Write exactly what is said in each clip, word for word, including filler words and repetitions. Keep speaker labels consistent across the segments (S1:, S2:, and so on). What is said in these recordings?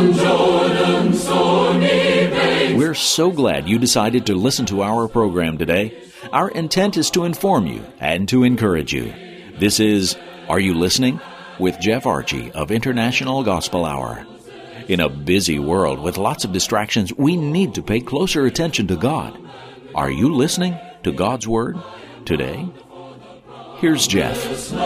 S1: We're so glad you decided to listen to our program today. Our intent is to inform you and to encourage you. This is Are You Listening? With Jeff Archie of International Gospel Hour. In a busy world with lots of distractions, we need to pay closer attention to God. Are you listening to God's Word today? Here's Jeff.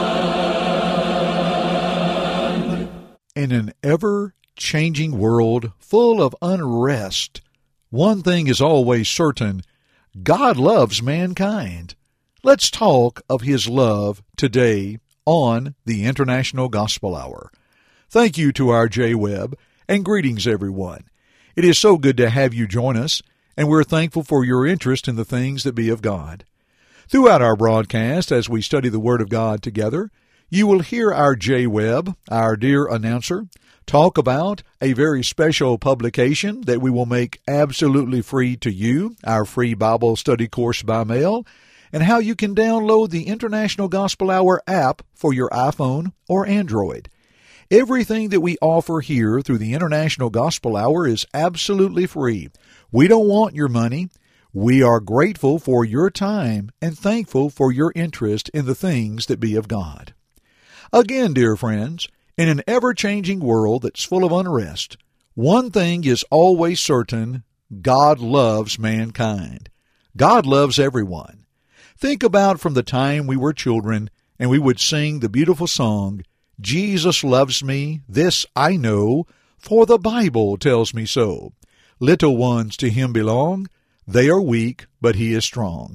S2: In an ever-changing world full of unrest, one thing is always certain: God loves mankind. Let's talk of His love today on the International Gospel Hour. Thank you to our J Webb, and greetings, everyone. It is so good to have you join us, and we're thankful for your interest in the things that be of God. Throughout our broadcast, as we study the Word of God together, you will hear our J Webb, our dear announcer, talk about a very special publication that we will make absolutely free to you, our free Bible study course by mail, and how you can download the International Gospel Hour app for your iPhone or Android. Everything that we offer here through the International Gospel Hour is absolutely free. We don't want your money. We are grateful for your time and thankful for your interest in the things that be of God. Again, dear friends, in an ever-changing world that's full of unrest, one thing is always certain: God loves mankind. God loves everyone. Think about from the time we were children and we would sing the beautiful song, "Jesus loves me, this I know, for the Bible tells me so. Little ones to Him belong, they are weak, but He is strong."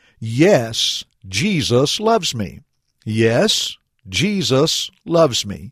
S2: Yes, Jesus loves me. Yes, Jesus loves me.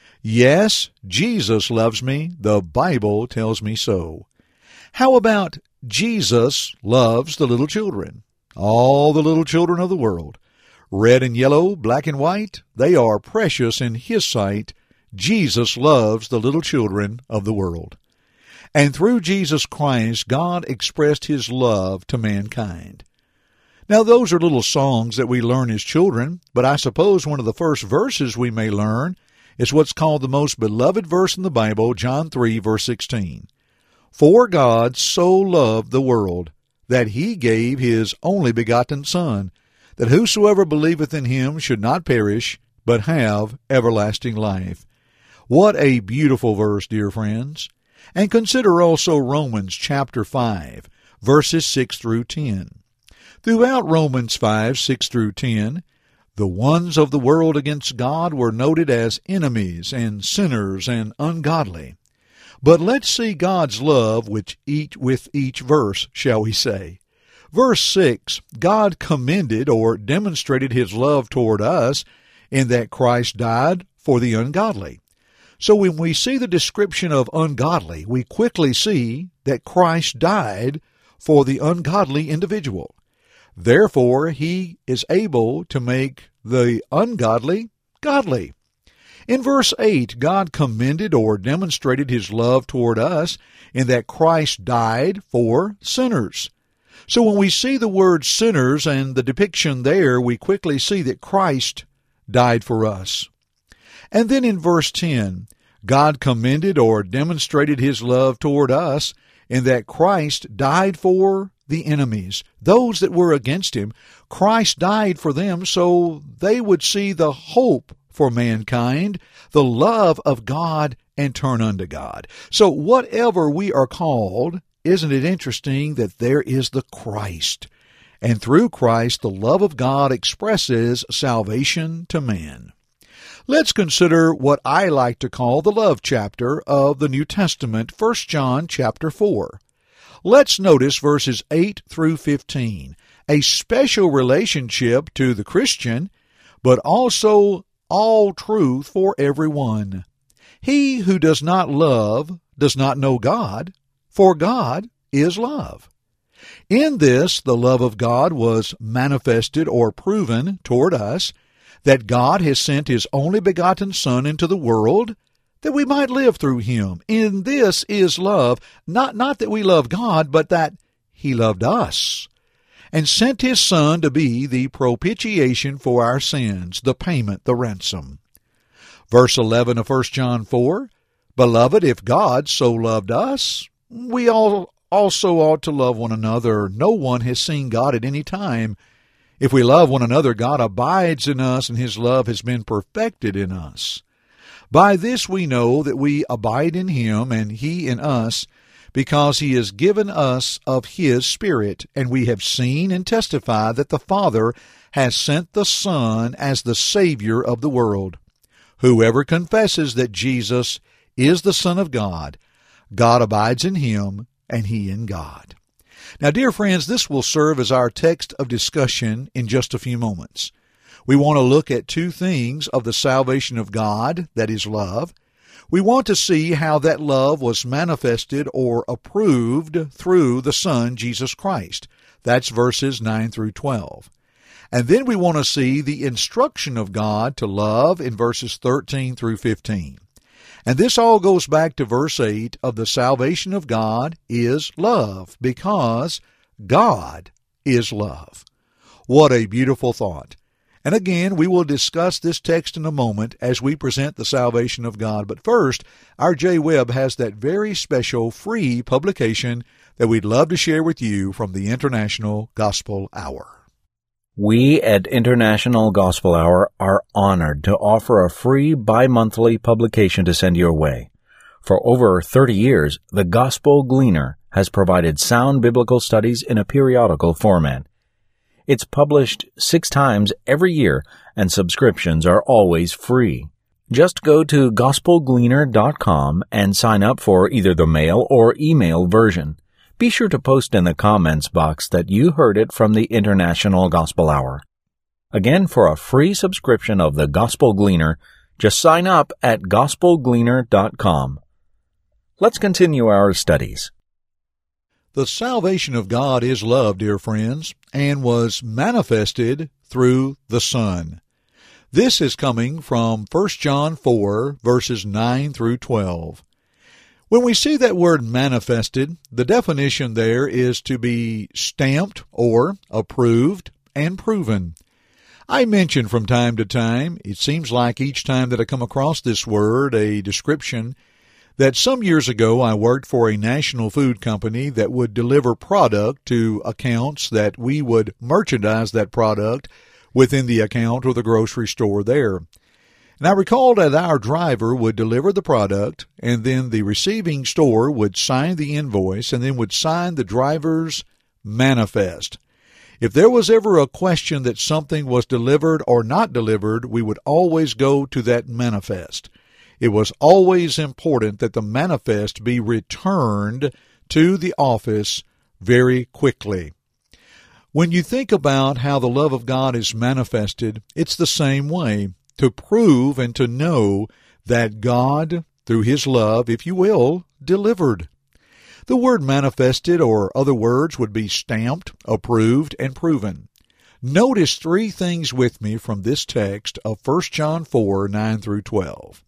S2: Yes, Jesus loves me, the Bible tells me so. How about Jesus loves the little children? All the little children of the world, red and yellow, black and white, they are precious in His sight. Jesus loves the little children of the world. And through Jesus Christ, God expressed His love to mankind. Now, those are little songs that we learn as children, but I suppose one of the first verses we may learn is what's called the most beloved verse in the Bible, John three, verse sixteen. For God so loved the world, that He gave His only begotten Son, that whosoever believeth in Him should not perish, but have everlasting life. What a beautiful verse, dear friends. And consider also Romans chapter five, verses six through ten. Throughout Romans five, six through ten, the ones of the world against God were noted as enemies and sinners and ungodly. But let's see God's love with each, with each verse, shall we say. Verse six, God commended or demonstrated His love toward us in that Christ died for the ungodly. So when we see the description of ungodly, we quickly see that Christ died for the ungodly individual. Therefore, He is able to make the ungodly godly. In verse eight, God commended or demonstrated His love toward us in that Christ died for sinners. So when we see the word sinners and the depiction there, we quickly see that Christ died for us. And then in verse ten, God commended or demonstrated His love toward us in that Christ died for the enemies, those that were against Him. Christ died for them so they would see the hope for mankind, the love of God, and turn unto God. So whatever we are called, isn't it interesting that there is the Christ? And through Christ, the love of God expresses salvation to man. Let's consider what I like to call the love chapter of the New Testament, First John chapter four. Let's notice verses eight through fifteen, a special relationship to the Christian, but also all truth for everyone. He who does not love does not know God, for God is love. In this, the love of God was manifested or proven toward us, that God has sent His only begotten Son into the world, that we might live through Him. In this is love, not, not that we love God, but that He loved us, and sent His Son to be the propitiation for our sins, the payment, the ransom. Verse eleven of First John four, Beloved, if God so loved us, we all also ought to love one another. No one has seen God at any time. If we love one another, God abides in us, and his love has been perfected in us. By this we know that we abide in him, and he in us, because he has given us of his Spirit, and we have seen and testified that the Father has sent the Son as the Savior of the world. Whoever confesses that Jesus is the Son of God, God abides in him, and he in God. Now, dear friends, this will serve as our text of discussion in just a few moments. We want to look at two things of the salvation of God, that is love. We want to see how that love was manifested or approved through the Son, Jesus Christ. That's verses nine through twelve. And then we want to see the instruction of God to love in verses thirteen through fifteen. And this all goes back to verse eight of the salvation of God is love, because God is love. What a beautiful thought. And again, we will discuss this text in a moment as we present the salvation of God. But first, our Jay Webb has that very special free publication that we'd love to share with you from the International Gospel Hour.
S1: We at International Gospel Hour are honored to offer a free bi-monthly publication to send your way. For over thirty years, the Gospel Gleaner has provided sound biblical studies in a periodical format. It's published six times every year, and subscriptions are always free. Just go to gospel gleaner dot com and sign up for either the mail or email version. Be sure to post in the comments box that you heard it from the International Gospel Hour. Again, for a free subscription of the Gospel Gleaner, just sign up at gospel gleaner dot com. Let's continue our studies.
S2: The salvation of God is love, dear friends, and was manifested through the Son. This is coming from First John four, verses nine through twelve. When we see that word manifested, the definition there is to be stamped or approved and proven. I mention from time to time, it seems like each time that I come across this word, a description, that some years ago I worked for a national food company that would deliver product to accounts that we would merchandise that product within the account or the grocery store there. And I recall that our driver would deliver the product, and then the receiving store would sign the invoice and then would sign the driver's manifest. If there was ever a question that something was delivered or not delivered, we would always go to that manifest. It was always important that the manifest be returned to the office very quickly. When you think about how the love of God is manifested, it's the same way, to prove and to know that God, through his love, if you will, delivered. The word manifested, or other words, would be stamped, approved, and proven. Notice three things with me from this text of First John four, nine through twelve.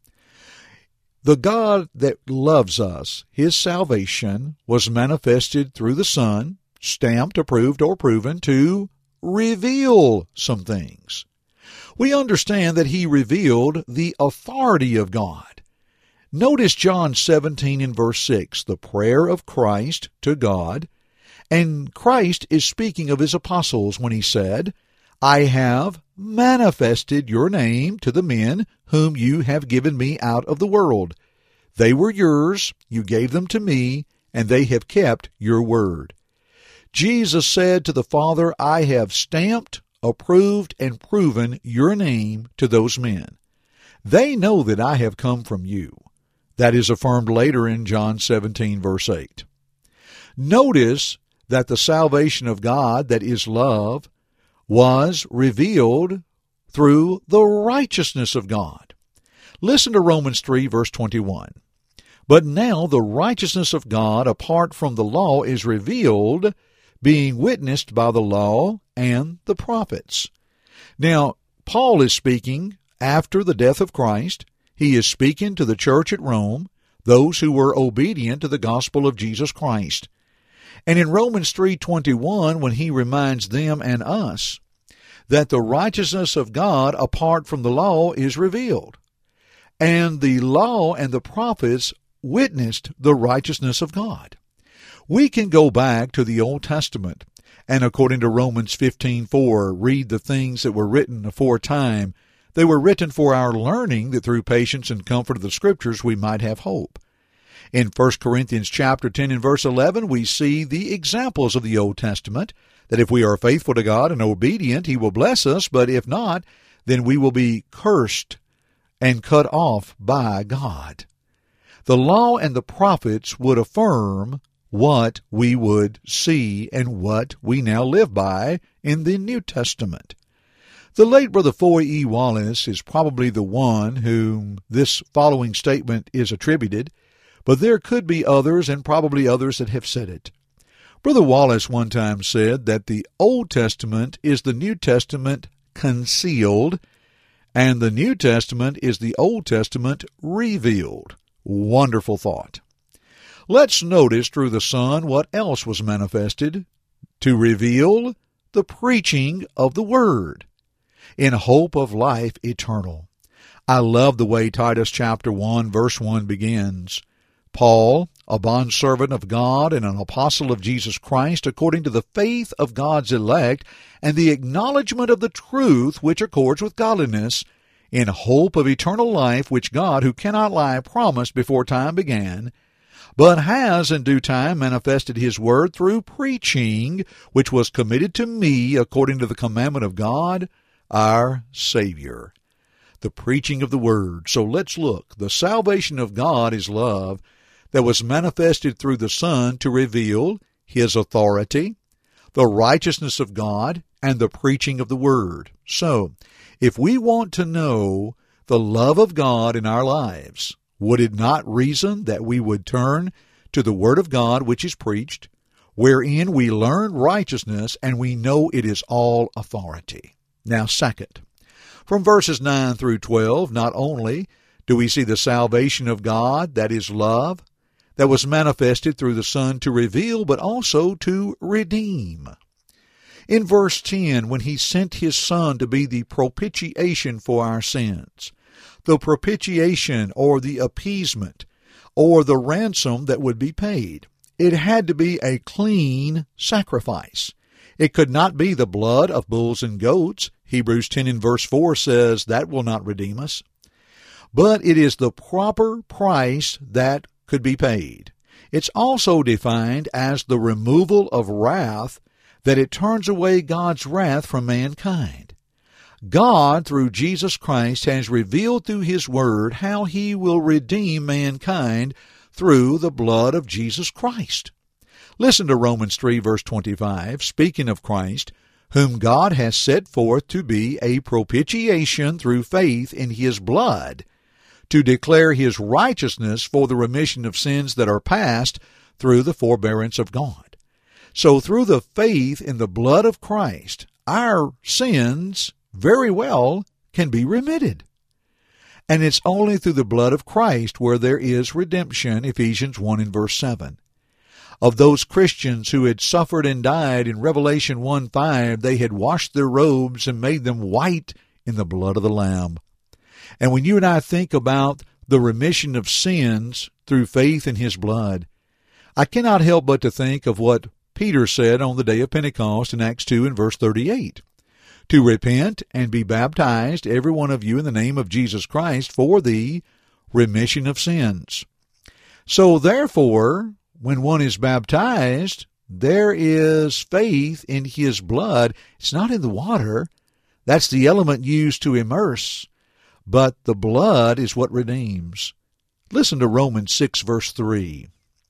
S2: The God that loves us, his salvation, was manifested through the Son, stamped, approved, or proven, to reveal some things. We understand that he revealed the authority of God. Notice John seventeen in verse six, the prayer of Christ to God, and Christ is speaking of his apostles when he said, I have manifested your name to the men whom you have given me out of the world. They were yours, you gave them to me, and they have kept your word. Jesus said to the Father, I have stamped, approved, and proven your name to those men. They know that I have come from you. That is affirmed later in John seventeen, verse eight. Notice that the salvation of God, that is love, was revealed through the righteousness of God. Listen to Romans three, verse twenty-one. But now the righteousness of God apart from the law is revealed, being witnessed by the law and the prophets. Now, Paul is speaking after the death of Christ. He is speaking to the church at Rome, those who were obedient to the gospel of Jesus Christ. And in Romans three twenty-one, when he reminds them and us that the righteousness of God apart from the law is revealed. and the law and the prophets witnessed the righteousness of God. We can go back to the Old Testament and, according to Romans fifteen four, read the things that were written aforetime. They were written for our learning, that through patience and comfort of the Scriptures we might have hope. In First Corinthians chapter ten and verse eleven, we see the examples of the Old Testament, that if we are faithful to God and obedient, He will bless us, but if not, then we will be cursed and cut off by God. The law and the prophets would affirm what we would see and what we now live by in the New Testament. The late Brother Foy E. Wallace is probably the one whom this following statement is attributed, but there could be others and probably others that have said it. Brother Wallace one time said that the Old Testament is the New Testament concealed, and the New Testament is the Old Testament revealed. Wonderful thought. Let's notice through the Son what else was manifested: to reveal the preaching of the Word in hope of life eternal. I love the way Titus chapter one verse one begins. Paul, a bondservant of God and an apostle of Jesus Christ, according to the faith of God's elect and the acknowledgement of the truth which accords with godliness, in hope of eternal life, which God, who cannot lie, promised before time began, but has in due time manifested His word through preaching, which was committed to me according to the commandment of God, our Savior. The preaching of the word. So let's look. The salvation of God is love that was manifested through the Son to reveal His authority, the righteousness of God, and the preaching of the word. So, if we want to know the love of God in our lives, would it not reason that we would turn to the Word of God which is preached, wherein we learn righteousness and we know it is all authority? Now, second, from verses nine through twelve, not only do we see the salvation of God, that is love, that was manifested through the Son to reveal, but also to redeem. In verse ten, when He sent His Son to be the propitiation for our sins, the propitiation or the appeasement or the ransom that would be paid, it had to be a clean sacrifice. It could not be the blood of bulls and goats. Hebrews ten and verse four says that will not redeem us. But it is the proper price that could be paid. It's also defined as the removal of wrath, that it turns away God's wrath from mankind. God, through Jesus Christ, has revealed through His Word how He will redeem mankind through the blood of Jesus Christ. Listen to Romans three, verse twenty-five, speaking of Christ, whom God has set forth to be a propitiation through faith in His blood, to declare His righteousness for the remission of sins that are past through the forbearance of God. So through the faith in the blood of Christ, our sins very well can be remitted. And it's only through the blood of Christ where there is redemption, Ephesians one and verse seven. Of those Christians who had suffered and died, in Revelation one five, they had washed their robes and made them white in the blood of the Lamb. And when you and I think about the remission of sins through faith in His blood, I cannot help but to think of what Peter said on the day of Pentecost in Acts two and verse thirty-eight. To repent and be baptized, every one of you, in the name of Jesus Christ, for the remission of sins. So therefore, when one is baptized, there is faith in His blood. It's not in the water. That's the element used to immerse. But the blood is what redeems. Listen to Romans six, verse three.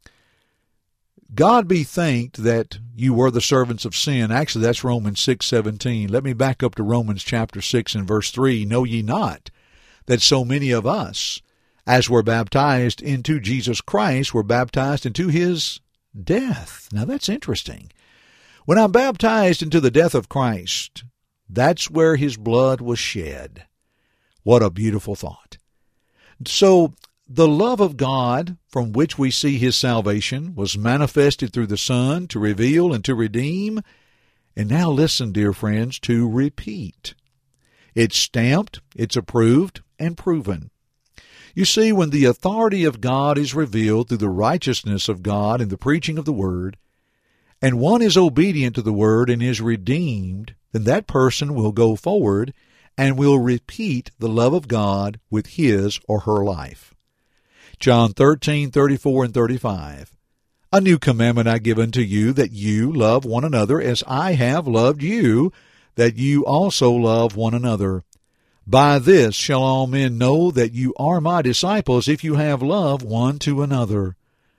S2: God be thanked that you were the servants of sin. Actually, that's Romans six seventeen. Let me back up to Romans chapter six and verse three. Know ye not that so many of us, as were baptized into Jesus Christ, were baptized into His death? Now that's interesting. When I'm baptized into the death of Christ, that's where His blood was shed. What a beautiful thought. So, the love of God, from which we see His salvation, was manifested through the Son to reveal and to redeem. And now listen, dear friends, to repeat. It's stamped, it's approved, and proven. You see, when the authority of God is revealed through the righteousness of God in the preaching of the Word, and one is obedient to the Word and is redeemed, then that person will go forward and will repeat the love of God with his or her life. John thirteen, thirty-four and thirty-five. A new commandment I give unto you, that you love one another as I have loved you, that you also love one another. By this shall all men know that you are my disciples, if you have love one to another.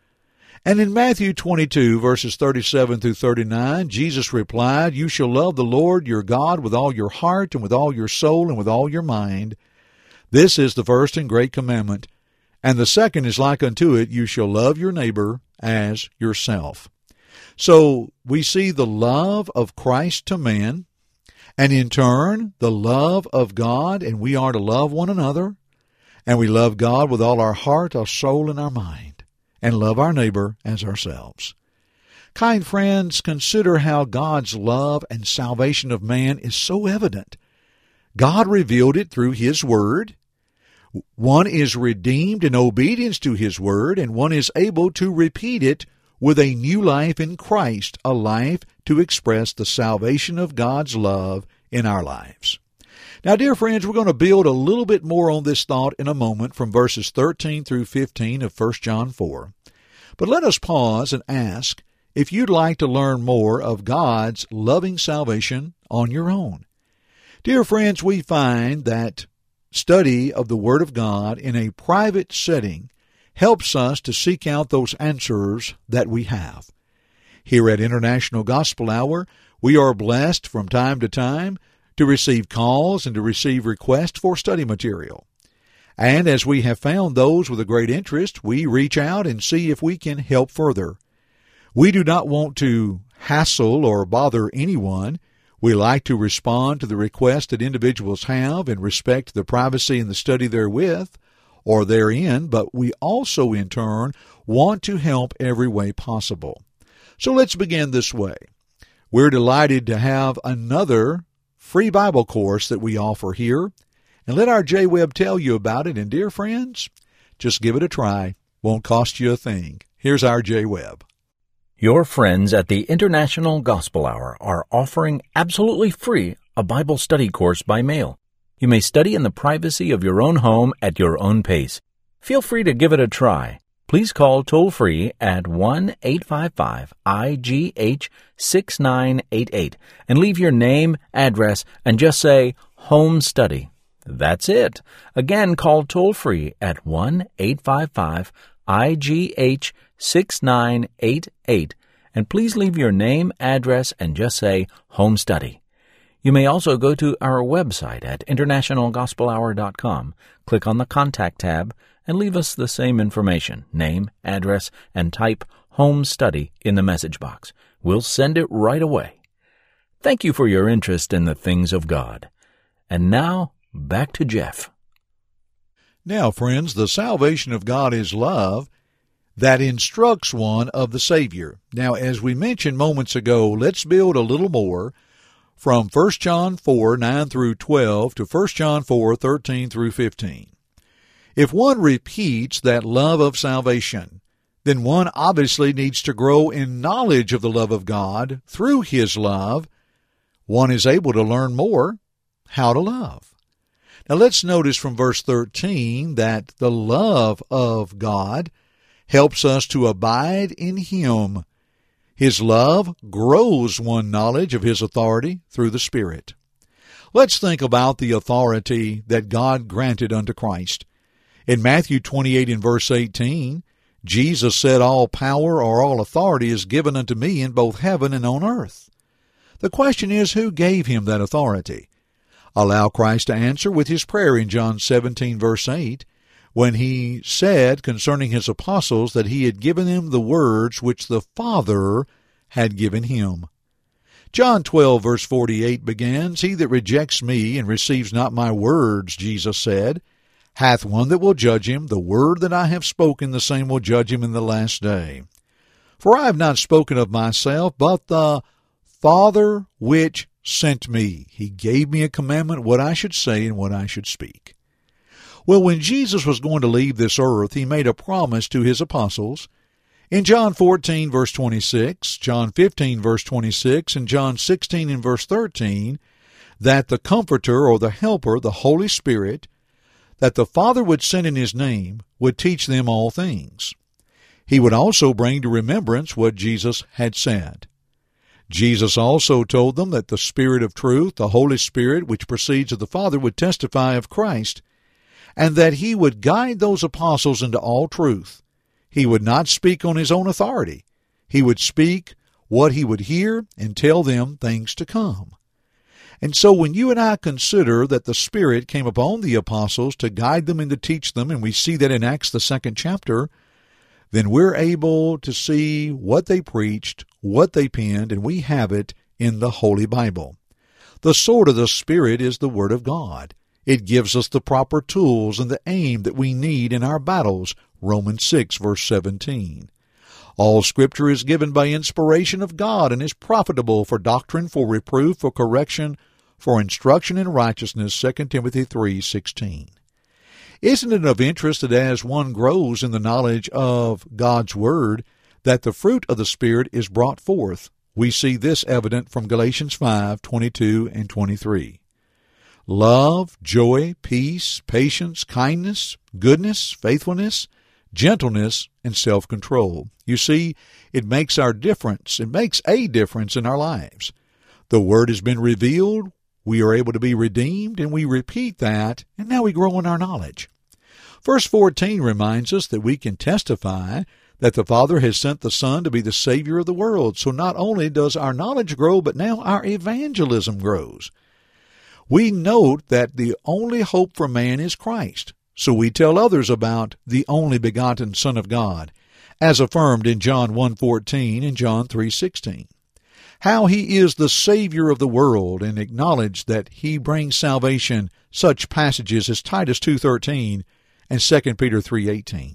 S2: And in Matthew twenty-two, verses thirty-seven through thirty-nine, Jesus replied, You shall love the Lord your God with all your heart, and with all your soul, and with all your mind. This is the first and great commandment. And the second is like unto it, You shall love your neighbor as yourself. So we see the love of Christ to man, and in turn, the love of God, and we are to love one another, and we love God with all our heart, our soul, and our mind, and love our neighbor as ourselves. Kind friends, consider how God's love and salvation of man is so evident. God revealed it through His Word. One is redeemed in obedience to His Word, and one is able to repeat it with a new life in Christ, a life to express the salvation of God's love in our lives. Now, dear friends, we're going to build a little bit more on this thought in a moment from verses thirteen through fifteen of First John four. But let us pause and ask if you'd like to learn more of God's loving salvation on your own. Dear friends, we find that study of the Word of God in a private setting helps us to seek out those answers that we have. Here at International Gospel Hour, we are blessed from time to time to receive calls and to receive requests for study material. And as we have found those with a great interest, we reach out and see if we can help further. We do not want to hassle or bother anyone. We like to respond to the requests that individuals have and respect the privacy and the study therewith or therein, but we also in turn want to help every way possible. So let's begin this way. We're delighted to have another free Bible course that we offer here, and let our J Webb tell you about it. And dear friends, just give it a try. Won't cost you a thing. Here's our J Webb.
S1: Your friends at the International Gospel Hour are offering absolutely free a Bible study course by mail. You may study in the privacy of your own home at your own pace. Feel free to give it a try. Please call toll-free at one eight five five I G H six nine eight eight and leave your name, address, and just say Home Study. That's it. Again, call toll-free at one eight five five I G H six nine eight eight and please leave your name, address, and just say Home Study. You may also go to our website at international gospel hour dot com, click on the Contact tab, and leave us the same information, name, address, and type Home Study in the message box. We'll send it right away. Thank you for your interest in the things of God. And now, back to Jeff.
S2: Now, friends, the salvation of God is love that instructs one of the Savior. Now, as we mentioned moments ago, let's build a little more from First John four, nine through twelve to First John four, thirteen through fifteen. If one repeats that love of salvation, then one obviously needs to grow in knowledge of the love of God through His love. One is able to learn more how to love. Now let's notice from verse thirteen that the love of God helps us to abide in Him. His love grows one knowledge of His authority through the Spirit. Let's think about the authority that God granted unto Christ. In Matthew twenty-eight and verse eighteen, Jesus said, All power or all authority is given unto me in both heaven and on earth. The question is, who gave Him that authority? Allow Christ to answer with His prayer in John seventeen verse eight, when He said concerning His apostles that He had given them the words which the Father had given Him. John twelve verse forty-eight begins, He that rejects me and receives not my words, Jesus said, hath one that will judge him. The word that I have spoken, the same will judge him in the last day. For I have not spoken of myself, but the Father which sent me. He gave me a commandment what I should say and what I should speak. Well, when Jesus was going to leave this earth, he made a promise to his apostles. In John fourteen, verse twenty-six, John fifteen, verse twenty-six, and John sixteen and verse thirteen, that the Comforter or the Helper, the Holy Spirit, that the Father would send in his name, would teach them all things. He would also bring to remembrance what Jesus had said. Jesus also told them that the Spirit of truth, the Holy Spirit, which proceeds of the Father, would testify of Christ, and that he would guide those apostles into all truth. He would not speak on his own authority. He would speak what he would hear and tell them things to come. And so when you and I consider that the Spirit came upon the apostles to guide them and to teach them, and we see that in Acts the second chapter, then we're able to see what they preached, what they penned, and we have it in the Holy Bible. The sword of the Spirit is the Word of God. It gives us the proper tools and the aim that we need in our battles, Romans six, verse seventeen. All Scripture is given by inspiration of God and is profitable for doctrine, for reproof, for correction, for instruction in righteousness, Second Timothy three sixteen. Isn't it of interest that as one grows in the knowledge of God's Word, that the fruit of the Spirit is brought forth? We see this evident from Galatians five twenty-two and twenty-three. Love, joy, peace, patience, kindness, goodness, faithfulness, gentleness, and self-control. You see, it makes our difference. It makes a difference in our lives. The Word has been revealed. We are able to be redeemed, and we repeat that, and now we grow in our knowledge. Verse fourteen reminds us that we can testify that the Father has sent the Son to be the Savior of the world. So not only does our knowledge grow, but now our evangelism grows. We note that the only hope for man is Christ. So we tell others about the only begotten Son of God, as affirmed in John one fourteen and John three sixteen. How he is the Savior of the world, and acknowledge that he brings salvation, such passages as Titus two thirteen and Second Peter three eighteen.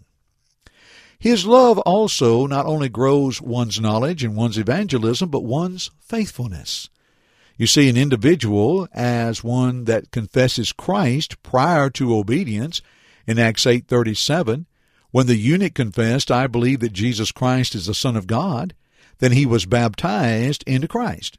S2: His love also not only grows one's knowledge and one's evangelism, but one's faithfulness. You see, an individual as one that confesses Christ prior to obedience in Acts eight thirty-seven, when the eunuch confessed, "I believe that Jesus Christ is the Son of God," then he was baptized into Christ.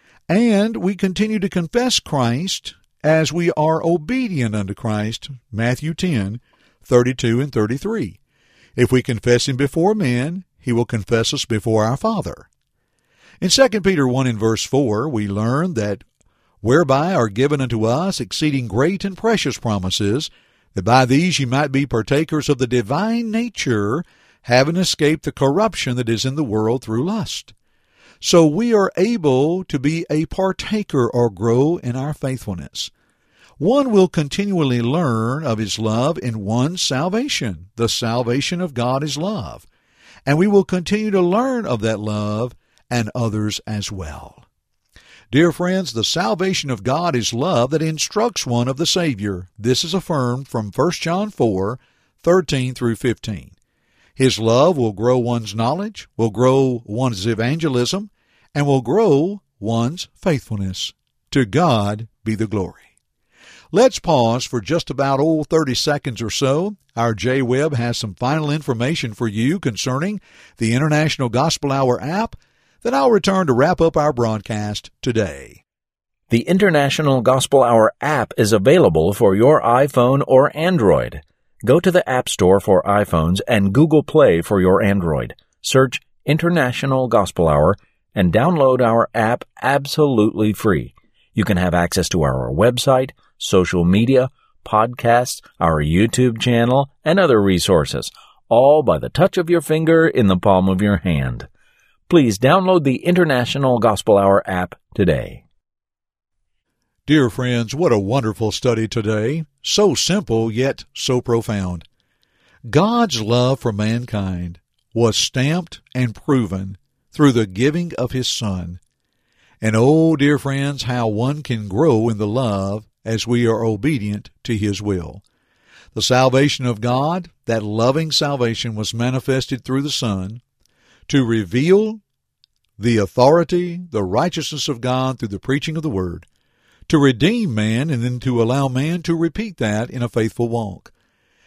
S2: And we continue to confess Christ as we are obedient unto Christ, Matthew ten thirty-two and thirty-three. If we confess him before men, he will confess us before our Father. In Second Peter one and verse four, we learn that whereby are given unto us exceeding great and precious promises, that by these ye might be partakers of the divine nature, having escaped the corruption that is in the world through lust. So we are able to be a partaker or grow in our faithfulness. One will continually learn of his love in one's salvation. The salvation of God is love. And we will continue to learn of that love and others as well. Dear friends, the salvation of God is love that instructs one of the Savior. This is affirmed from First John four thirteen through fifteen. His love will grow one's knowledge, will grow one's evangelism, and will grow one's faithfulness. To God be the glory. Let's pause for just about oh, thirty seconds or so. Our J Webb has some final information for you concerning the International Gospel Hour app. Then I'll return to wrap up our broadcast today.
S1: The International Gospel Hour app is available for your iPhone or Android. Go to the App Store for iPhones and Google Play for your Android. Search International Gospel Hour and download our app absolutely free. You can have access to our website, social media, podcasts, our YouTube channel, and other resources, all by the touch of your finger in the palm of your hand. Please download the International Gospel Hour app today.
S2: Dear friends, what a wonderful study today. So simple, yet so profound. God's love for mankind was stamped and proven through the giving of His Son. And oh, dear friends, how one can grow in the love as we are obedient to His will. The salvation of God, that loving salvation, was manifested through the Son to reveal the authority, the righteousness of God through the preaching of the Word, to redeem man, and then to allow man to repeat that in a faithful walk.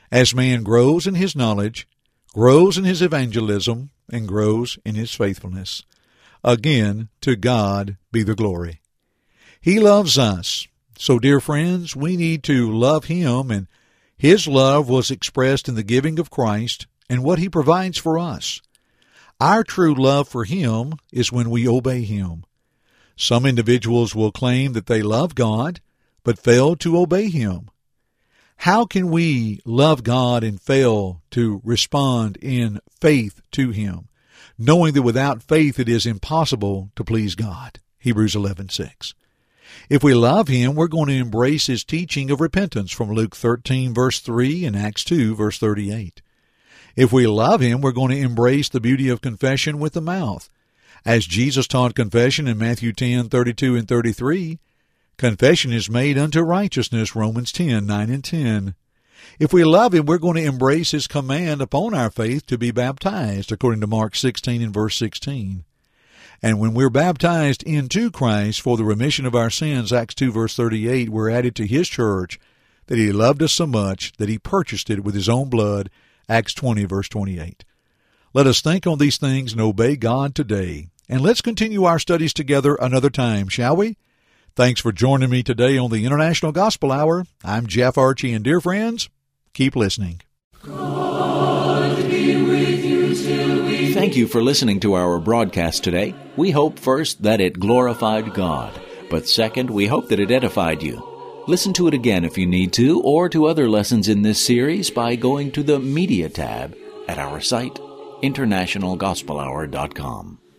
S2: as man grows in his knowledge, grows in his evangelism, and grows in his faithfulness. Again, to God be the glory. He loves us. So, dear friends, we need to love Him, and His love was expressed in the giving of Christ and what He provides for us. Our true love for Him is when we obey Him. Some individuals will claim that they love God, but fail to obey Him. How can we love God and fail to respond in faith to Him, knowing that without faith it is impossible to please God? Hebrews eleven six. If we love Him, we're going to embrace His teaching of repentance from Luke thirteen, verse three, and Acts two, verse thirty-eight. If we love Him, we're going to embrace the beauty of confession with the mouth. As Jesus taught confession in Matthew ten, thirty-two and thirty-three, confession is made unto righteousness, Romans ten, nine and ten. If we love Him, we're going to embrace His command upon our faith to be baptized, according to Mark sixteen and verse sixteen. And when we're baptized into Christ for the remission of our sins, Acts two, verse thirty-eight, we're added to His church, that He loved us so much that He purchased it with His own blood, Acts twenty, verse twenty-eight. Let us think on these things and obey God today. And let's continue our studies together another time, shall we? Thanks for joining me today on the International Gospel Hour. I'm Jeff Archie, and dear friends, keep listening.
S1: God be with you till we... Thank you for listening to our broadcast today. We hope first that it glorified God, but second, we hope that it edified you. Listen to it again if you need to, or to other lessons in this series by going to the Media tab at our site, international gospel hour dot com.